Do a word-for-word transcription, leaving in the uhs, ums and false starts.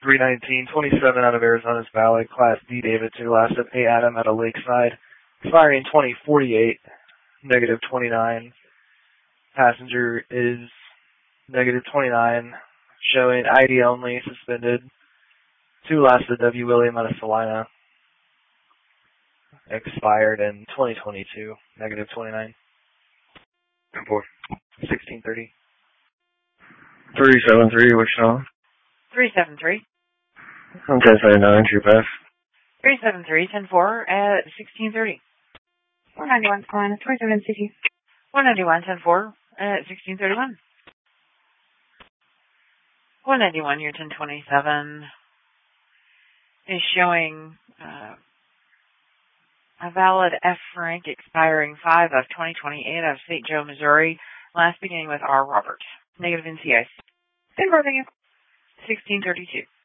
three nineteen, twenty-seven out of Arizona's Valley, Class D David to last of A Adam out of Lakeside, expiring twenty forty-eight, negative twenty-nine. Passenger is negative twenty-nine, showing I D only, suspended. To last of W. William out of Salina, expired in twenty twenty-two, negative twenty-nine. ten four. sixteen thirty. three seven three, Wichita. three seven three. ten seventy-nine, True Pass. three seven three, ten four at sixteen thirty. one ninety-one, Salina, twenty-seven City. one ninety-one, ten four at sixteen thirty-one. one ninety-one, year ten twenty-seven, is showing uh, a valid F rank expiring five of twenty twenty-eight out of Saint Joe, Missouri, last beginning with R. Robert. Negative N C I. ten four, thank you. sixteen thirty-two.